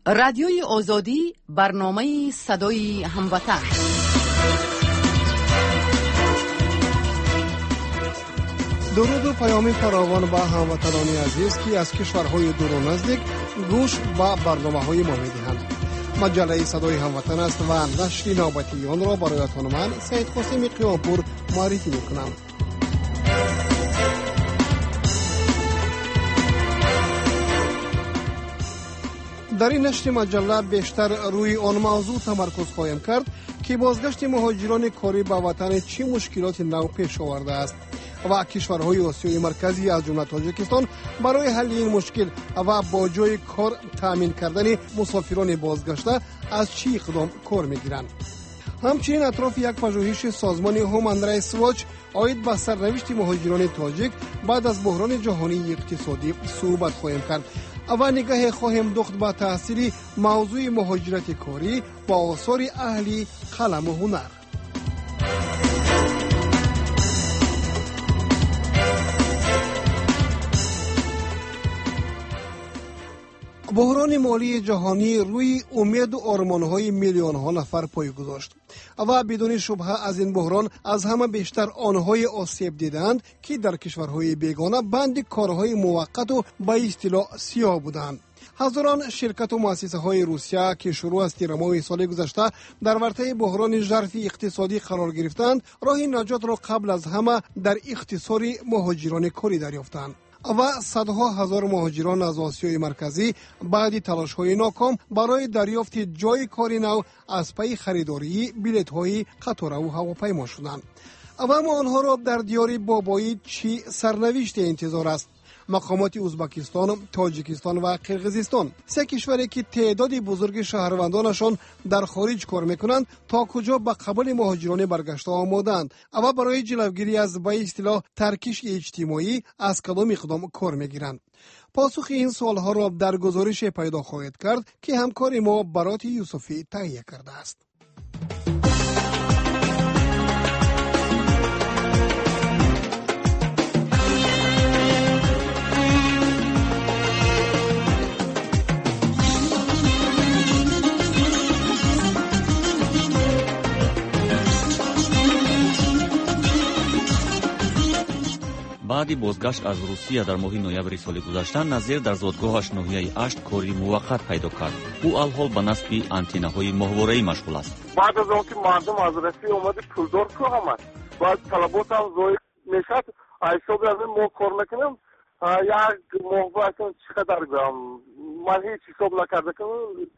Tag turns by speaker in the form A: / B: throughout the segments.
A: رادیوی آزادی برنامه صدای هموطن.
B: درود و پیام فراوان به هموطنان عزیز که از کشورهای دور و نزدیک گوش به برنامه‌های ما می‌دهند. مجله صدای هموطن است و نشر نوبتی آن را برایتان من سید قاسم قیامپور معرفی می‌کنم. در این نشر مجله بیشتر روی آن موضوع تمرکز خواهیم کرد که بازگشت مهاجران کاری به وطن چه مشکلات نو پیش آورده است و کشورهای آسیای مرکزی از جمله تاجیکستان برای حل این مشکل و با جای کار تامین کردن مسافران بازگشته از چه اقدام کار میگیرند. همچنین اطراف یک پژوهش سازمان هومن رایتس واچ عاید به سرنوشت مهاجران تاجیک بعد از بحران جهانی اقتصادی صحبت خواهیم کرد و نگاه خواهیم دوخت به تاثیر موضوع مهاجرت کاری با آثار اهل قلم و هنر. بحران مالی جهانی روی امید و آرمان‌های میلیون‌ها نفر پای گذاشت و بدون شبهه از این بحران از همه بیشتر آنهای آسیب دیدند که در کشورهای بیگانه بند کارهای موقت و به اصطلاح سیاه بودند. هزاران شرکت و مؤسسه‌های روسیه که شروع از تیر ماه سال گذشته در ورطه بحران ژرف اقتصادی قرار گرفتند، راه نجات را قبل از همه در اختصار مهاجران کاری دریافتند و صدها هزار مهاجران از آسیای مرکزی بعد تلاش‌های ناکام برای دریافت جای کاری نو از پی خریداری بلیط‌های قطار و هواپیما شدند. اما آنها را در دیار بابایی چی سرنوشت انتظار است؟ مقامات ازبکستان، تاجیکستان و قرقیزستان، سه کشوری که تعداد بزرگ شهروندانشان در خارج کار میکنند، تا کجا به قبول مهاجران برگشته آمادند و برای جلوگیری از به اصطلاح ترکیش اجتماعی از کدام اقدام کار میگیرند؟ پاسخ این سوالها را در گزارش پیدا خواهد کرد که همکار ما برات یوسفی تهیه کرده است.
C: بعد بازگشت از روسیه در ماه نوامبر سال گذشته، نظیر در زادگاهش ناحیه 8 کاری موقت پیدا کرد. او الحال به نصب آنتناهای ماهواره‌ای مشغول است.
D: بعد از آنکه مردم از روسیه اومد پولدار شو آمد، بعد طلبات هم زاید میشد، حساب از ما کار میکنم، یک ماه بعد چقدر گرم من هیچ حساب نکرده که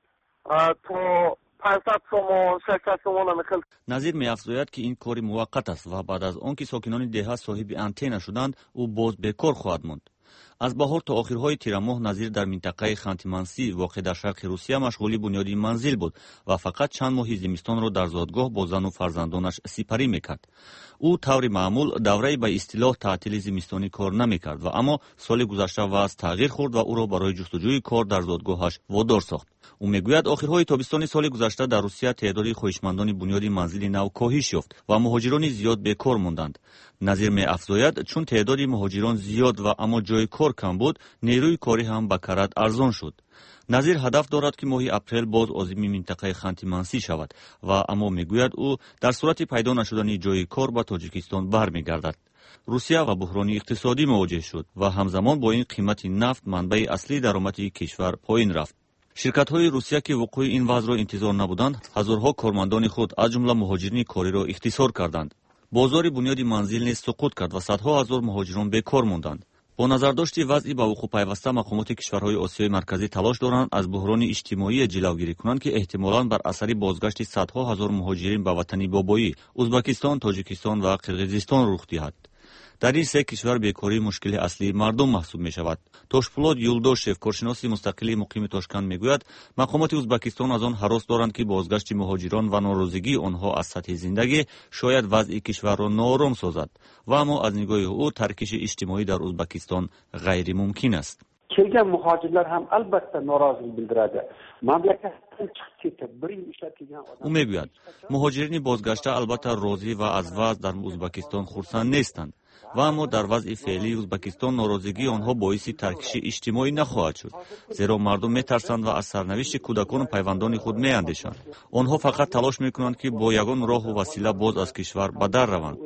D: تا 500 تومان 600 تومان نمیخواد.
C: نظیر می‌افزاید که این کاری موقت است و بعد از آنکه ساکنان دهه صاحب آنتن شدند، او باز بیکار خواهد ماند. از بهار تا آخرهای تیر ماه نظیر در منطقه خانتی-مانسی واقع در شرق روسیه مشغول بنیاد منزل بود و فقط چند ماه زمستان را در زادگاه با زن و فرزندانش سپری میکرد. او طور معمول دوره به اصطلاح تعطیل زمستانی کار نمیکرد و اما سال گذشته وضع تغییر خورد و او را برای جستجوی کار در زادگاهش وادار ساخت. او میگوید آخرهای تابستان سال گذشته در روسیه تعداد خواهشمندان بنیاد منزل نو کاهش یافت و مهاجران زیاد بیکار ماندند. نظیر می‌افزاید چون تعداد مهاجران زیاد و اما جای کار کم بود، نیروی کاری هم به کرد ارزان شد. نظیر هدف دارد که ماه اپریل باز عازم منطقه خانتی-مانسی شود و اما میگوید او در صورت پیدا نشدن جای کار به تاجیکستان برمیگردد. روسیه و بحران اقتصادی مواجه شد و همزمان با این قیمت نفت منبع اصلی درآمد کشور پایین رفت. شرکت‌های روسیه که وقوع این وضع را انتظار نبودند، هزارها کارمندان خود از جمله مهاجرین کاری را اختصار کردند. بازار بنیاد منزل نیز سقوط کرد و صدها هزار مهاجران بیکار ماندند. با نظرداشت وضعی با وقوع پیوسته، مقامات کشورهای آسیای مرکزی تلاش دارند از بحران اجتماعی جلوگیری کنند که احتمالاً بر اثر بازگشت صدها هزار مهاجرین به وطن بابایی، ازبکستان، تاجیکستان و قرقیزستان رخ دهد. در این سه کشور بیکاری مشکل اصلی مردم محسوب می شود. توشپولاد یولدوشев، کارشناس مستقل مقیم تاشکند میگوید مقامات ازبکستان از آن هراس دارند که بازگشت مهاجران و ناراضگی آنها از سطح زندگی شاید وضع کشور را ناآرام سازد و اما از نگاه او ترکیش اجتماعی در ازبکستان غیر ممکن است.
E: kelgan muhojirlar ham albatta norozilik bildiradi. Mamlakatdan chiqib ketib bir yil ishlab kelgan odam.
C: او میگوید مهاجرین بازگشته البته راضی و از وضع در ازبکستان خرسند نیستند، و اما در وضع فعلی ازبکستان ناراضگی آنها باعث ترکیش اجتماعی نخواهد شد، زیرا مردم میترسند و از سرنوشت کودکان و پیوندان خود میاندیشند. آنها فقط تلاش میکنند که با یگان راه و وسیله باز از کشور به در روند.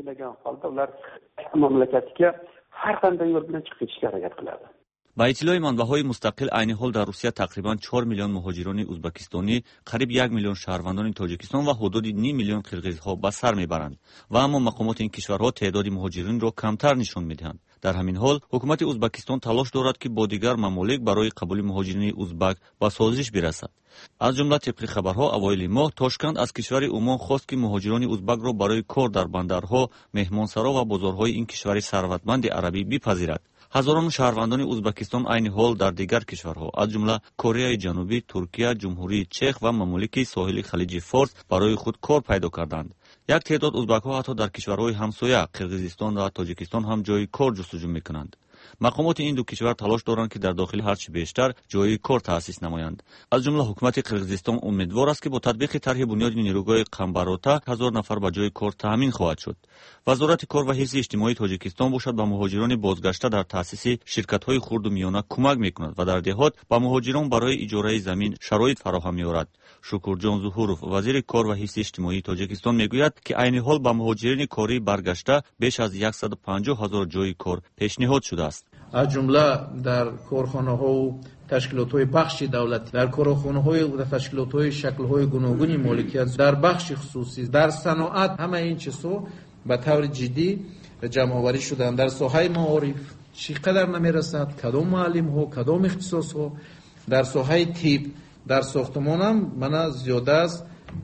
C: با اطلاع منبع‌های مستقل، عین حال در روسیه تقریباً 4 میلیون مهاجران ازبکستانی، قریب 1 میلیون شهروندان تاجیکستان و حدود 2 میلیون قرقیزها به سر میبرند و اما مقامات این کشورها تعداد مهاجرین را کمتر نشان میدهند. در همین حال حکومت ازبکستان تلاش دارد که با دیگر ممالک برای قبول مهاجرین ازبک به سازش برسد. از جمله طبق خبرها اوایل ماه تاشکند از کشور عمان خواست که مهاجران ازبک را برای کار در بندرها، مهمانسرا و بازارهای این کشور ثروتمند عربی بپذیرد. هزاران شهروندان ازبکستان عین حال در دیگر کشورها از جمله کره جنوبی، ترکیه، جمهوری چک و ممالک ساحل خلیج فارس برای خود کار پیدا کردند. یک تعداد ازبک‌ها حتی در کشورهای همسایه قرقیزستان و تاجیکستان هم جای کار جستجو می‌کنند. مقامات این دو کشور تلاش دارند که در داخل هرچه بیشتر جای کار تأسیس نمایند. از جمله حکومت قرقیزستان امیدوار است که با تطبیق طرح بنیاد نیروگاه قمبروتا 1000 نفر به جای کار تامین خواهد شد. وزارت کار و حفظ اجتماعی تاجیکستان باشد به مهاجران بازگشته در تأسیس شرکت‌های خرد و میانه کمک می‌کند و در دهات به مهاجران برای اجاره زمین شرایط فراهم می‌آورد. شکرجان ظهورов، وزیر کار و حفظ اجتماعی تاجیکستان میگوید که عین حال به مهاجرین کاری برگشته بیش از 150,000 جای کار پیشنهاد شده است.
F: از جمله در کارخانه‌ها و تشکیلات‌های بخش دولتی، در کارخانه‌های و تشکیلات‌های شکل‌های گوناگون مالکیت، در بخش خصوصی، در صنعت، همه این چیزها به طور جدی جمع‌آوری شدند. در ساحه معارف چقدر نمی‌رسد، کدام معلم‌ها، کدام اختصاص‌ها، در ساحه طب، در ساختمان هم من زیاده از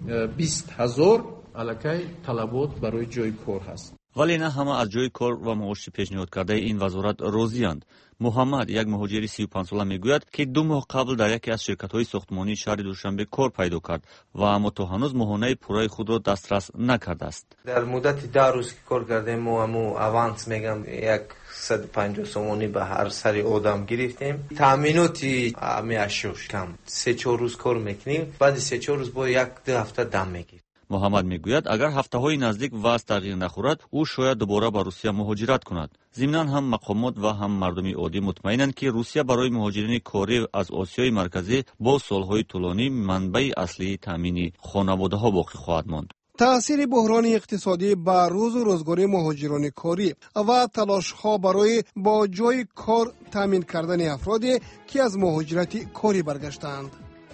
F: 20,000 الکی طلبات برای جای کار هست.
C: ولی نه همه از جای کار و معاش پیشنهاد کرده این وزارت راضی‌اند. محمد، یک مهاجر 35 ساله میگوید که 2 ماه قبل در یکی از شرکت‌های ساختمانی شهر دوشنبه کار پیدا کرد و اما تا هنوز ماهانه پورای خود را دسترس نکرده است.
G: در مدت 2 روز که کار کردیم و اوانس میگم 150 سومونی به هر سری آدم گرفتیم. تامیناتی میاشوش کم 3-4 روز کار میکنیم، بعد 3-4 روز با 1-2 هفته دم میگیریم.
C: محمد میگوید اگر هفته‌های نزدیک وضع تغییر نخورد او شاید دوباره به روسیه مهاجرت کند. ضمناً هم مقامات و هم مردم عادی مطمئنند که روسیه برای مهاجرین کاری از آسیای مرکزی با سالهای طولانی منبع اصلی تامین خانواده‌ها باقی خواهد ماند.
B: تأثیر بحران اقتصادی بر روز و روزگاری مهاجران کاری و تلاش‌ها برای با جای کار تامین کردن افرادی که از مهاجرت کاری برگشتند.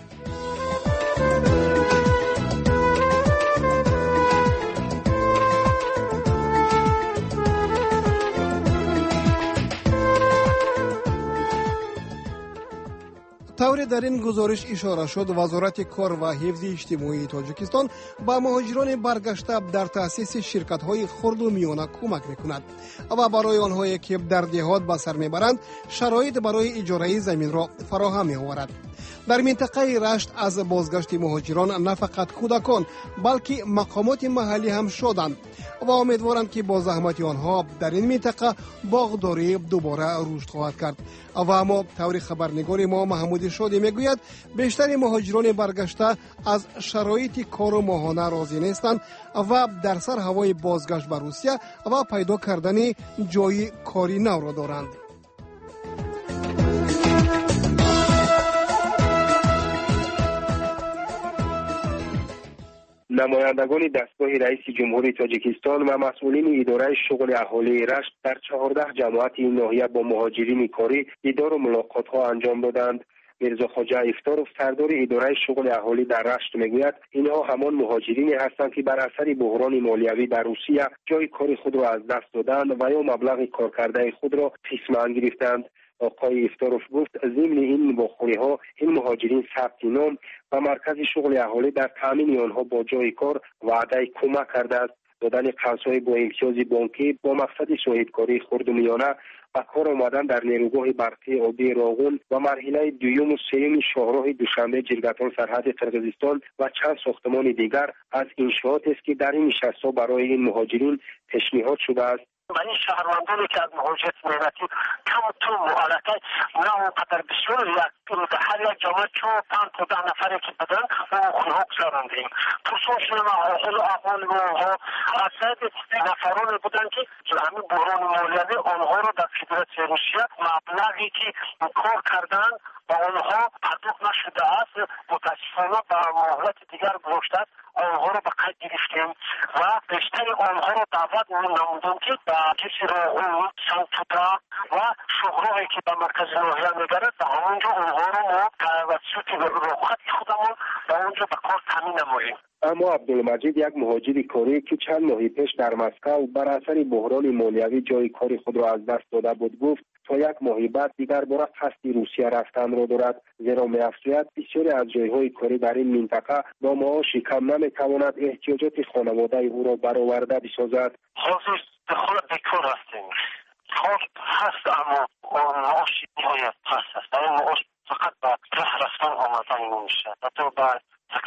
B: طوری در این گزارش اشاره شد وزارت کار و حفظ اجتماعی تاجیکستان با مهاجران برگشته در تأسیس شرکت‌های خرد و میانه کمک می‌کند و برای آنهایی که در دهات به سر می‌برند شرایط برای اجاره زمین را فراهم می‌آورد. در منطقه رشت از بازگشت مهاجران نه فقط کودکان بلکه مقامات محلی هم شدند و امیدوارند که با زحمت آنها در این منطقه باغداری دوباره رشد خواهد کرد. و اما طور خبرنگار ما محمود شادی میگوید بیشتر مهاجران برگشته از شرایط کار و ماهانه راضی نیستند و در سر هوای بازگشت به روسیه و پیدا کردن جای کاری نو را دارند.
H: نمایندگان دستگاه رئیس جمهوری تاجیکستان و مسئولین اداره شغل اهالی رشت در 14 جماعت این ناحیه با مهاجرین کاری دیدار و ملاقات‌ها انجام دادند. میرزا خواجه افتارov سردار اداره شغل اهالی در رشت میگوید اینها همان مهاجرینی هستند که بر اثر بحران مالیوی در روسیه جای کار خود را از دست دادند و یا مبلغ کار کرده خود را قسماً گرفتند. آقای افتارov گفت ضمن این باخوری‌ها این مهاجرین ثبت نام و مرکز شغل اهالی در تامین آنها با جای کار وعده کمک کرده است. دادن قرض‌های با امتیاز بانکی با مقصد صاحبکاری خرد و میانه و کار آمدن در نیروگاه برقی آبی راغون و مرحله دوم و سوم شاهراه دوشنبه جرگتان سرحد قرقیزستان و چند ساختمان دیگر از انشاءات است که در این نشست‌ها برای این مهاجرین پیشنهاد شده است. و این شهروندانی که از مهاجرت مهنتی کم تو معالکه نه اونقدر بسیار هر یک جامعه چون 5 تا 10 نفری که بدن اون خونها گذاراندیم. خصوصا حال احوال اونها اصد نفرانی بودن که همین بحران مالیوی آنها رو در فدراسیون روسیه مبلغی که کار کردن با آنها پرداخت نشده است، متاسفانه به مهلت دیگر گذاشته است، آنها رو به قید گرفتیم و بیشتر آنها رو دعوت نمودیم که به کسی راهون سنتودا و شغراهی که به مرکز ناحیه میگرد به همونجا آنها رو ما توسط رخصت خودمون به اونجا به کار تامین نماییم.
I: اما عبدالمجید، یک مهاجر کاری که چند ماه پیش در مسکو بر اثر بحران مالیوی جای کاری خود را از دست داده بود، گفت تا 1 ماه بعد دیگر بار قصد روسیه رفتن را دارد، زیرا می‌افزاید بسیاری از جایهای کاری در این منطقه با معاش کم نمی‌تواند احتیاجات خانواده او را برآورده بسازد.
H: حاضر به خود بیکار هستیم. کار هست اما معاش نهایت پست است. این معاش فقط با راه رفتن آمدن نمیشه. حتی با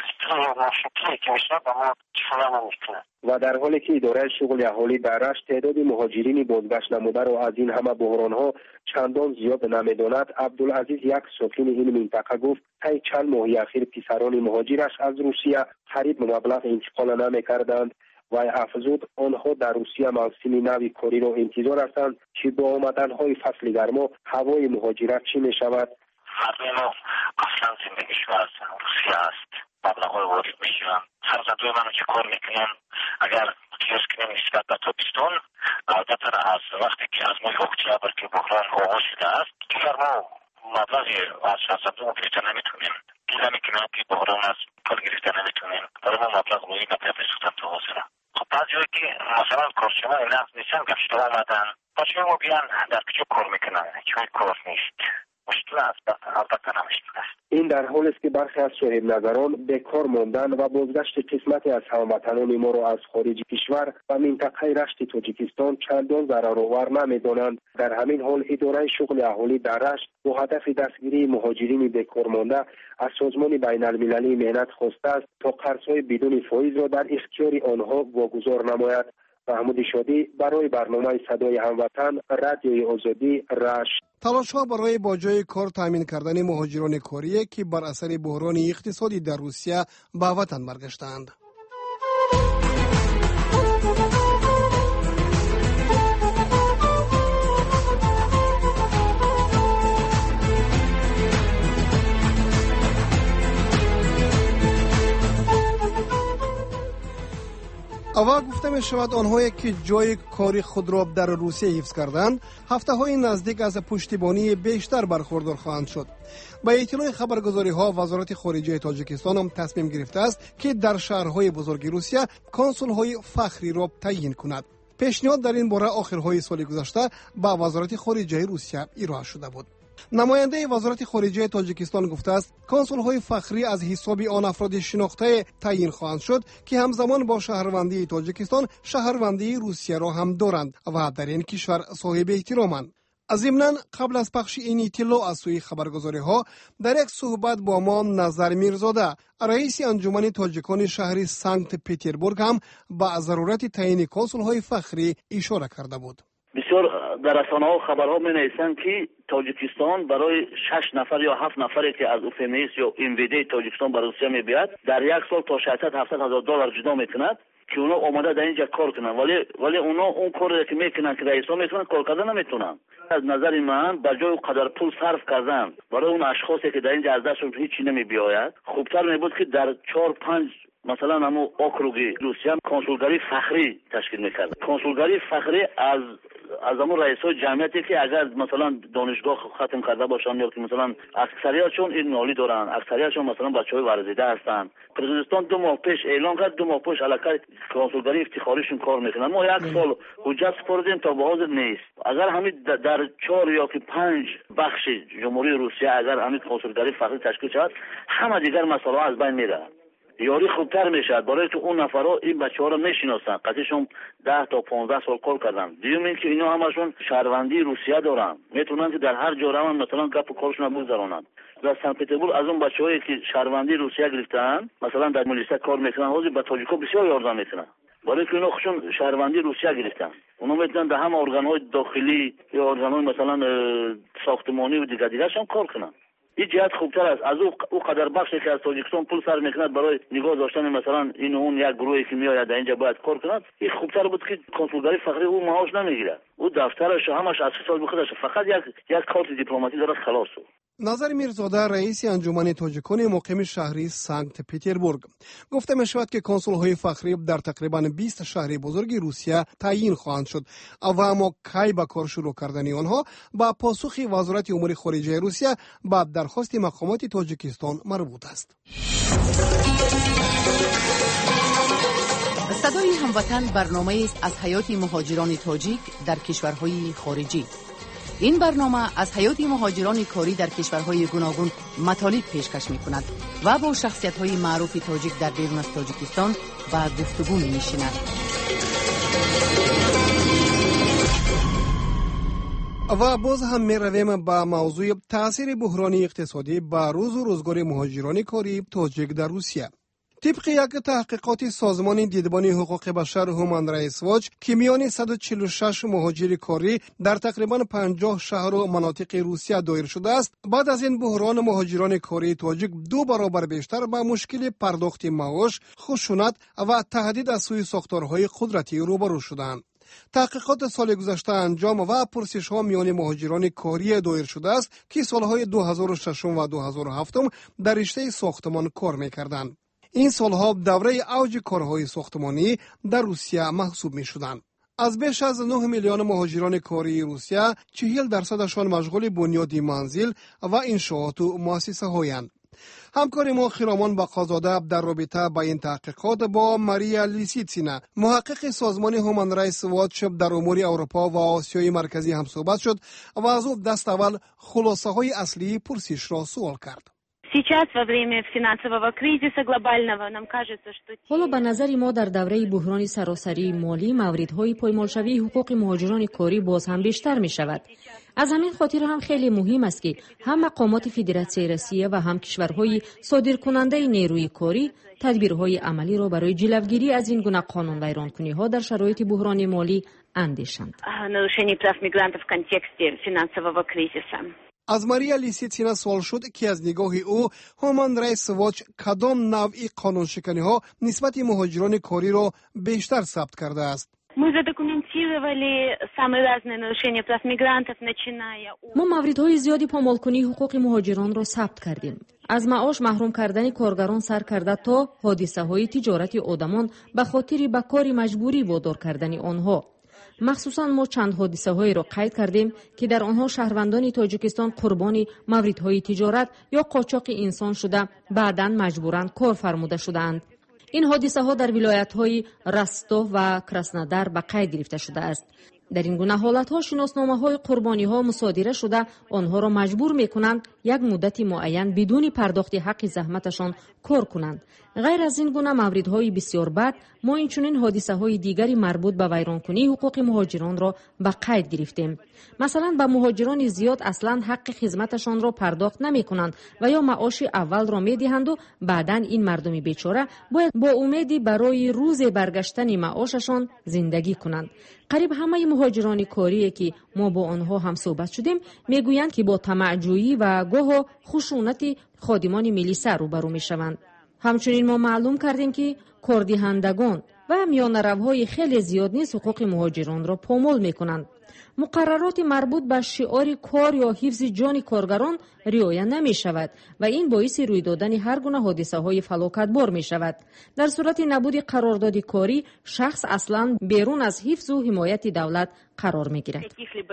I: و در حالی که اداره شغل اهالی در رشت تعداد مهاجرین بازگشت نموده را از این همه بحرانها چندان زیاد نمیداند، عبدالعزیز، یک ساکن این منطقه، گفت طی چند ماه اخیر پسران مهاجرش از روسیه قریب مبلغ انتقال نمی‌کردند و افزود آنها در روسیه موسم نو کاری را انتظار هستند که با آمدن‌های فصل گرما هوای مهاجرت چی می‌شود.
H: مردم ما اصلا زندگیشون از روسیه است. مبلغ‌های وارد میشن. هر زدوی منو که کار میکنن اگر کیوسک نمی‌نسبت به تابستون عادتا از وقتی که از ماه اکتبر که بحران آغاز شده است دیگر ما مبلغی از زدوی گرفته نمیتونیم. گیله میکنن که بحران از پول گرفته نمیتونیم. برای ما مبلغ روی نباید بسودن تو حاضره. خب بعضی هایی که مثلا کارشما نقد نیستن گشته آمدن بچه ما بیان در کجا کار میکنن چون کار نیست. مشکل است، البته نمشکل است.
I: این در حال است که برخی از صاحب نظران بیکار ماندن و بازگشت قسمتی از هموطنان ما را از خارج کشور و منطقه رشت تاجیکستان چندان ضررآور نمی‌دانند. در همین حال اداره شغل اهالی در رشت با هدف دستگیری مهاجرین بیکار مانده از سازمان بین المللی مهنت خواسته است تا قرض‌های بدون فایز را در اختیار آنها واگذار نماید. محمود شادی برای برنامه صدای هموطن، رادیوی آزادی، رشت.
B: تلاش‌ها برای با جای کار تامین کردن مهاجران کاری که بر اثر بحران اقتصادی در روسیه به وطن برگشتند. اول گفته می شود آنهایی که جای کاری خود را در روسیه حفظ کردند هفته های نزدیک از پشتیبانی بیشتر برخوردار خواهند شد. با اطلاع خبرگزاری ها وزارت خارجه تاجیکستان هم تصمیم گرفته است که در شهرهای بزرگ روسیه کنسول های فخری را تعیین کند. پیشنهاد در این باره آخرهای سال گذشته با وزارت خارجه روسیه ارائه شده بود. نماینده وزارت خارجه تاجیکستان گفته است کنسول های فخری از حساب آن افراد شناخته تعیین خواهند شد که همزمان با شهروندی تاجیکستان شهروندی روسیه را هم دارند و در این کشور صاحب احترامند. ضمناً قبل از پخش این اطلاع از سوی خبرگزاری ها در یک صحبت با ما نظر میرزاده رئیس انجمن تاجیکان شهر سنت پتربورگ هم با ضرورت تعیین کنسول های فخری اشاره کرده بود.
J: بسیار در رسانه‌ها خبرها می‌نویسند که تاجیکستان برای 6 نفر یا 7 نفری که از اوفمیس یا MVD تاجیکستان به روسیه می‌بیاد در یک سال تا 600-700 هزار دلار جدا می‌کند که اونا آماده در اینجا کار کنن، ولی اونا اون کاری که میکنن که رئیس‌ها میتونن کار کردن نمیتونن. از نظر من به جای قدر پول صرف کردن برای اون اشخاصی که در اینجا از دستشون هیچی نمی‌بیاید، خوبتر می‌بود که در 4-5 مثلا همون اوکروگی روسیه کنسولگری فخری تشکیل می‌کرد. کنسولگری فخری از همون رئیس‌های جمعیتی که اگر مثلا دانشگاه ختم کرده باشن یا که مثلا اکثریتشون این نالی دارن، اکثریتشون مثلا بچه‌های ورزیده هستن. پرزیدنت 2 ماه پیش اعلام کرد 2 ماه پیش علاقه کنسولگری افتخاریشون کار میکنن. ما یک سال حجت سپردیم تا به حاضر نیست. اگر همین در 4 یا که 5 بخش جمهوری روسیه اگر همین کنسولگری فخری تشکیل شد، همه دیگر مسائل از بین میره. یاری خوبتر میشد برای که اون نفرها این بچه‌ها رو میشناسن، قطعشون 10 تا 15 سال کار کردن. دیگه این که اینا همشون شهروندی روسیه دارن، میتونن که در هر جا روان مثلا گپ و کارشون رو بگذرونن. در سن پتربورگ از اون بچه‌هایی که شهروندی روسیه گرفتن مثلا در ملیسا کار میکنن، حاضر به تاجیک‌ها بسیار یارdım میکنن. برای که اینا خودشون شهروندی روسیه گرفتن. اونا میتونن در همه ارگان‌های داخلی یا ارگان‌های مثلا ساختمانی و دیگه هم کار کنن. این جهت خوبتر است از او قدر بخشی که از تاجیکستان پول سر میکند برای نگاه داشتن مثلا این اون یک گروهی که میآید در اینجا باید کار کند. این خوبتر بود که کنسولگری فقری او معاش نمیگیره. او دفترش همش از حساب خودش فقط یک کارت دیپلماتی داره خلاص.
B: نظر میرزاده رئیس انجمن تاجیکان مقیم شهری سنت پتربورگ گفته می شود که کنسول‌های فخری در تقریبا 20 شهر بزرگ روسیه تعیین خواهند شد و اما کی به کار شروع کردن آنها با پاسخ وزارت امور خارجه روسیه با درخواست مقامات تاجیکستان مربوط است.
A: صدای هموطن برنامه است از حیات مهاجران تاجیک در کشورهای خارجی. این برنامه از حیات مهاجران کاری در کشورهای گوناگون مطالب پیشکش می‌کند و با شخصیت‌های معروف تاجیک در بیرون از تاجیکستان با گفتگو می‌نشیند.
B: و باز هم می‌رویم به موضوع تأثیر بحران اقتصادی بر روز و روزگار مهاجران کاری تاجیک در روسیه. طبق یک تحقیقات سازمان دیدبان حقوق بشر هومن رایتس واچ که میان 146 مهاجر کاری در تقریبا 50 شهر و مناطق روسیه دایر شده است، بعد از این بحران مهاجران کاری تاجیک 2 برابر بیشتر به مشکل پرداخت معاش، خشونت و تهدید از سوی ساختارهای قدرتی روبرو شدند. تحقیقات سال گذشته انجام و پرسش ها میان مهاجران کاری دایر شده است که سالهای 2006 و 2007 در رشته ساختمان کار می‌کردند. این سالها دوره اوج کارهای ساختمانی در روسیه محسوب می شدند. از بیش از 9 میلیون مهاجران کاری روسیه 40% مشغول بنیاد منزل و انشاءات و مؤسسه هایند. همکار ما خرامان بقازاده در رابطه با این تحقیقات با ماریا لیسیتسینا محقق سازمان هومن رایتس واچ در امور اروپا و آسیای مرکزی هم صحبت شد و از او دست اول خلاصه های اصلی پرسش را سوال کرد.
K: حالا به نظر ما در دوره بحران سراسری مالی موردهای پایمالشوی حقوق مهاجران کاری باز هم بیشتر می شود. از همین خاطر هم خیلی مهم است که هم مقامات فدراسیون روسیه و هم کشورهای صادرکننده نیروی کاری تدبیرهای عملی را برای جلوگیری از این گونه قانون ویرانکنی ها در شرایط بحران مالی اندیشند.
B: از ماریا لیسیتسینا سوال شد که از نگاه او هومن رایتس واچ کدام نوعی قانون شکنی ها نسبت مهاجران کاری را بیشتر ثبت کرده است.
K: ما موردهای زیادی پامالکنی حقوق مهاجران را ثبت کردیم. از معاش محروم کردن کارگران سر کرده تا حادثه های تجارت آدمان به خاطر به کار مجبوری وادار کردن آنها. مخصوصا ما چند حادثه هایی را قید کردیم که در آنها شهروندان تاجیکستان قربانی موردهای تجارت یا قاچاق انسان شده بعداً مجبوراً کار فرموده شدند. این حادثه ها در ولایت های رستوف و کراسنودار به قید گرفته شده است. در این گونه حالت ها شناسنامه های قربانی ها مصادره شده آنها را مجبور می کنند یک مدت معین بدون پرداخت حق زحمتشان کار کنند. غیر از این گونه موردهای بسیار بد ما اینچنین حادثه های دیگری مربوط به ویرانکنی حقوق مهاجران را به قید گرفتیم. مثلا به مهاجران زیاد اصلا حق خدمتشان را پرداخت نمی کنند و یا معاش اول را می دهند و بعداً این مردم بیچاره باید با امیدی برای روز برگشتن معاششان زندگی کنند. قریب همه مهاجران کاری که ما با آنها هم صحبت شدیم میگویند که با طمع‌جویی و گاه خشونت خادمان میلیسا روبرو میشوند. همچنین ما معلوم کردیم که کاردهندگان و میانروهای خیلی زیاد نیز حقوق مهاجران را پامال میکنند. مقررات مربوط به شعار کار یا حفظ جان کارگران رعایت نمی شود و این باعث روی دادن هر گونه حادثه های فلاکتبار می شود. در صورت نبود قرارداد کاری شخص اصلا بیرون از حفظ و حمایت دولت قرار می گیرد.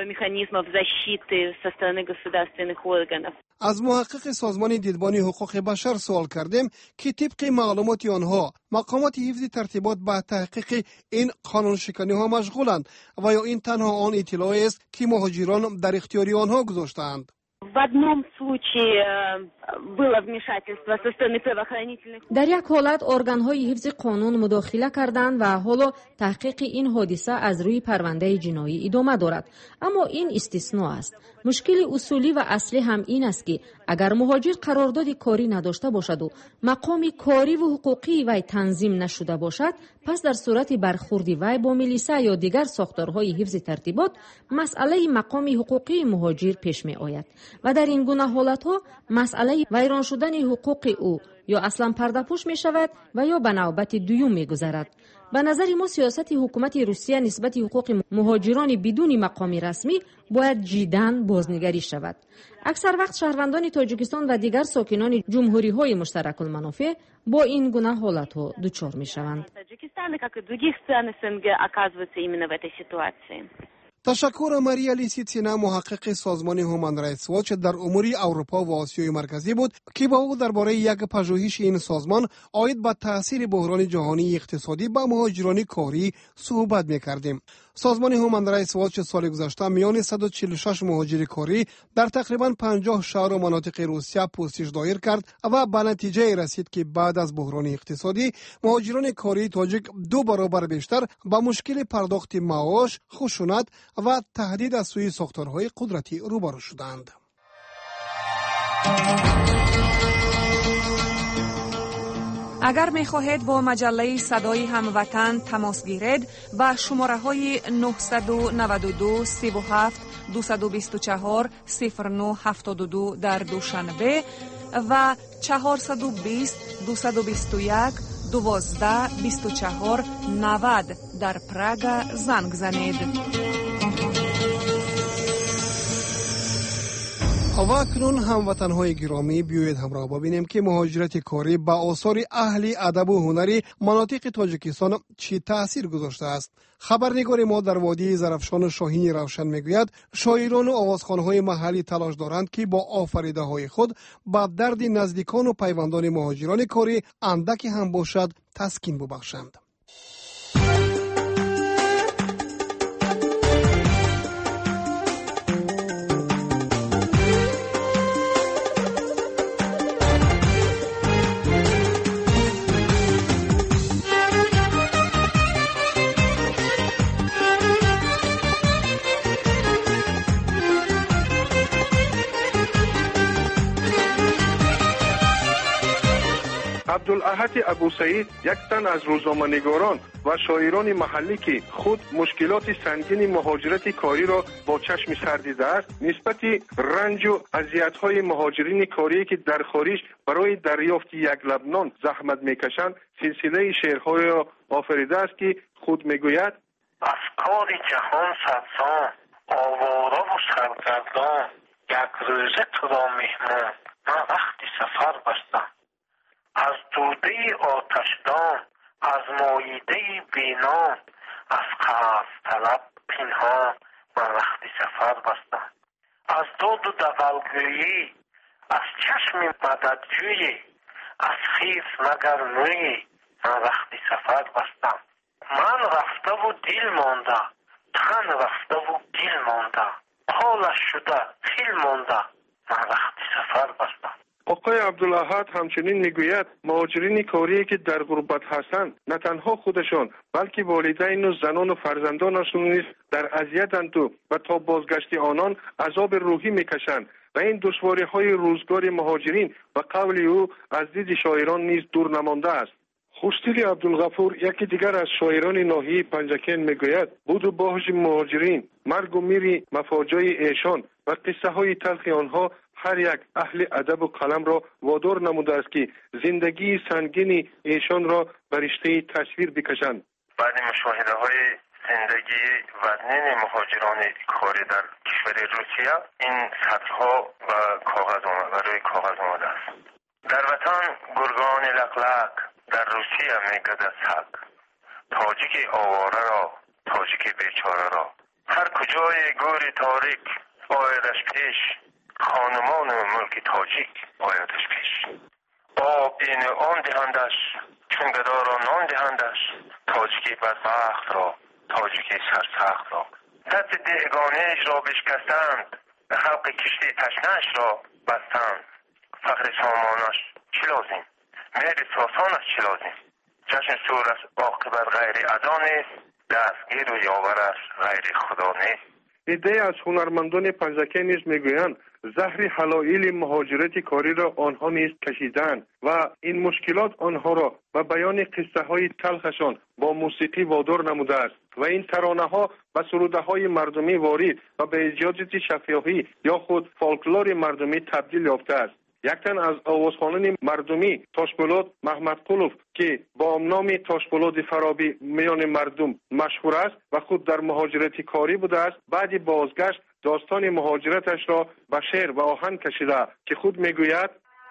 B: از محقق سازمان دیدبان حقوق بشر سوال کردیم که طبق معلومات آنها مقامات حفظ ترتیبات به تحقیق این قانون شکنی ها مشغولند و یا این تنها آن اطلاعی است که مهاجران در اختیار آنها گذاشتند.
L: В одном случае было вмешательство со стороны правоохранительных.
K: در یک حالت ارگان‌های حفظ قانون مداخله کردند و حالا تحقیق این حادثه از روی پرونده جنایی ادامه دارد. اما این استثناء است. مشکل اصولی و اصلی هم این است که اگر مهاجر قرارداد کاری نداشته باشد و مقام کاری و حقوقی وی تنظیم نشده باشد، پس در صورت برخورد وی با میلیسا یا دیگر ساختارهای حفظ ترتیبات مسئله مقام حقوقی مهاجر پیش می آید و در این گونه حالتها مسئله ویران شدن حقوق او یا اصلا پرده‌پوش می شود و یا به نوبت دوم می گذرد. به نظر ما سیاست حکومت روسیه نسبت حقوق مهاجران بدون مقام رسمی باید جداً بازنگری شود. اکثر وقت شهروندان تاجیکستان و دیگر ساکنان جمهوری‌های مشترک المنافع با این گونه حالت‌ها دچار می‌شوند.
B: تشکر ماریا لیسیتسینا، محقق سازمان هومن رایتس واچ در امور اروپا و آسیای مرکزی بود که با او درباره یک پژوهش این سازمان عاید به تاثیر بحران جهانی اقتصادی به مهاجران کاری صحبت می‌کردیم. سازمان هومن رایتس واچ سال گذشته میان 146 مهاجر کاری در تقریبا 50 شهر و مناطق روسیه پوستش دایر کرد و به نتیجه رسید که بعد از بحران اقتصادی مهاجران کاری تاجیک 2 برابر بیشتر با مشکل پرداخت معاش، خشونت و تهدید از سوی ساختارهای قدرتی روبرو شدند.
M: اگر می خواهید با مجله صدای هموطن تماس گیرید با شماره های 992 37 224 0972 در دوشنبه و 420 221 12 24 90 در پراگ زنگ زنید.
B: و اکنون هموطن‌های گرامی بیایید همراه ببینیم که مهاجرت کاری با آثار اهل ادب و هنری مناطق تاجیکستان چی تأثیر گذاشته است. خبرنگار ما در وادی زرفشان شاهین روشن میگوید شاعران و آوازخوان‌های محلی تلاش دارند که با آفریده‌های خود با درد نزدیکان و پیوندان مهاجران کاری اندکی هم باشد تسکین ببخشند.
N: عبدالاحد ابوسعید یک تن از روزنامه‌نگاران و شاعران محلی که خود مشکلات سنگین مهاجرت کاری را با چشم سر دیده است، نسبت رنج و اذیت‌های مهاجرین کاری که در خارج برای دریافت یک لبنان زحمت می‌کشند سلسله شعرهای را آفریده است که خود می‌گوید:
O: افکار جهان سرسان، آواره و سرگردان، یک روزه تو را مهمان، من وقتی سفر بستم. از دوده آتشدان، از مایده بینان، از قرض طلب پنهان، من وقتی سفر بستم. از داد و دغلگویی، از چشم مددجویی، از خیز مگر نویی، من وقتی سفر بستم. من رفته و دل مانده، تن رفته و دل مانده، حالش شده خیل مانده، من وقتی سفر بستم.
N: آقای عبدالاحد همچنین میگوید مهاجرین کاری که در غربت هستند نه تنها خودشان بلکه والدین و زنان و فرزندانشان نیز در اذیت‌اند و تا بازگشت آنان عذاب روحی میکشند و این دشواری‌های روزگار مهاجرین و قول او از دید شاعران نیز دور نمانده است. خوشدل عبدالغفور یکی دیگر از شاعران ناحیه پنجکین میگوید بود و باهش مهاجرین، مرگ و میری مفاجای ایشان و قصه های تلخ آنها هر یک اهل ادب و قلم را وادار نموده است که زندگی سنگین ایشان را بر رشته تصویر بکشند.
O: بعد مشاهده های زندگی وطنین مهاجران کاری در کشور روسیه این سطرها و روی کاغذ آمده است. در وطن گرگان لقلق، در روسیه میگدد سگ، تاجیک آواره را، تاجیک بیچاره را، هر کجای گور تاریک آیدش پیش، خانمان ملک تاجیک آیدش پیش. آب این آن دهندش، چون گدا را نان دهندش، تاجیک بدبخت را، تاجیک سرسخت را. دست دهگانهش را بشکستند، خلق کشتی تشنه‌اش را بستند. فخر سامانش چی لازم؟ مهر ساسانش چی لازم؟ جشن سورش عاقبت غیر ادا نیست، دستگیر و یاورش غیر خدا نیست.
N: ایده از هنرمندان پنجکه نیز میگویند زهر حلایل مهاجرت کاری را آنها نیز کشیدند و این مشکلات آنها را به بیان قصه های تلخشان با موسیقی وادار نموده است و این ترانه ها به سروده های مردمی وارد و به اجازه شفاهی یا خود فولکلور مردمی تبدیل یافته است. یک تن از آوازخوانان مردمی تاشپولاد محمد قلوف که با نام تاشپولاد فرابی میان مردم مشهور است و خود در مهاجرت کاری بوده است، بعد بازگشت داستان مهاجرتش را به شعر و آهنگ کشیده که خود میگوید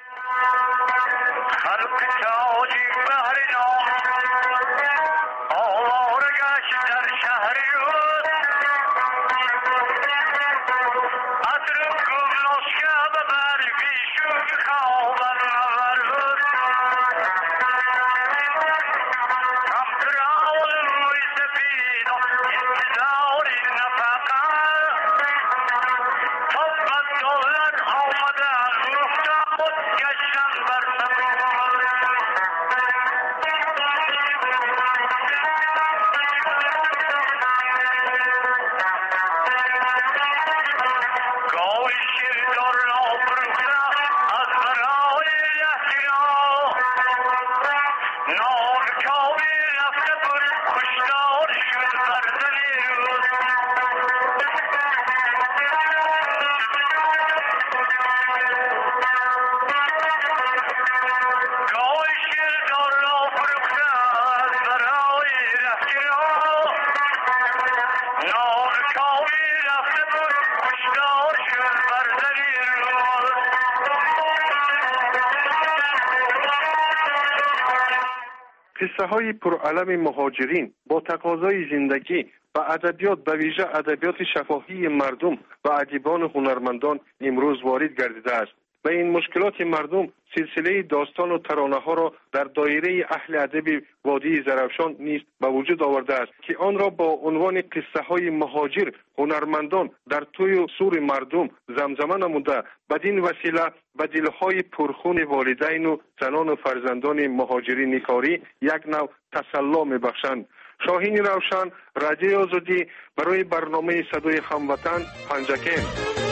N: قصه های پرعلم مهاجرین با تقاضای زندگی و ادبیات به ویژه ادبیات شفاهی مردم و ادیبان هنرمندان امروز وارد گردیده است و این مشکلات مردم سلسله داستان و ترانه ها را در دایره اهل ادب وادی زرافشان نیز به وجود آورده است که آن را با عنوان قصه های مهاجر هنرمندان در توی و سور مردم زمزمه نموده بدین وسیله به دلهای پرخون والدین و زنان و فرزندان مهاجرین کاری یک نوع تسلی میبخشند. شاهین روشن، رادیوی آزادی، برای برنامه صدای هموطن پنجکه.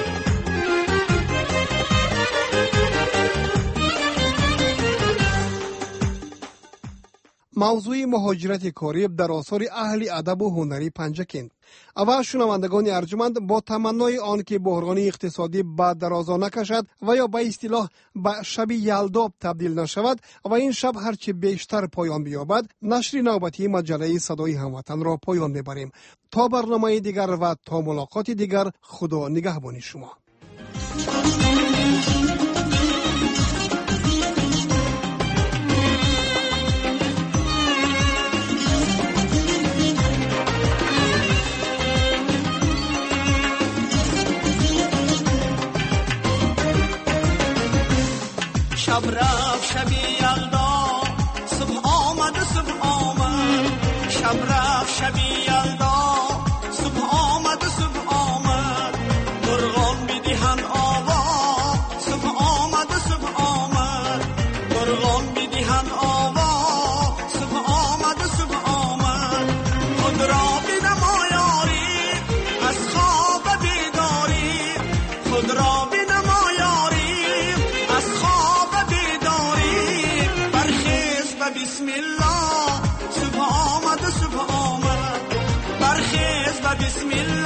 B: موضوع مهاجرت کاری در آثار اهل ادب و هنری پنجکین. اول شنوندگان ارجمند با تمنای آن که بحران اقتصادی به درازا نکشد و یا به اصطلاح به شب یلدا تبدیل نشود و این شب هرچه بیشتر پایان بیابد، نشر نوبتی مجله صدای هموطن را پایان میبریم. تا برنامه دیگر و تا ملاقات دیگر، خدا نگهبان شما.
P: شب رفت شب یلدا، صبح آمد صبح آمد. شب رفت شب یلدا، صبح آمد صبح آمد. مرغان بدهند آوا، صبح آمد صبح آمد. مرغان بدهند آوا، صبح آمد صبح آمد. خود را بنما یاری از خواب بیداری، خود را بنما یاری از خواب بسم الله. صبح آمد صبح آمد، برخیز و بسم الله.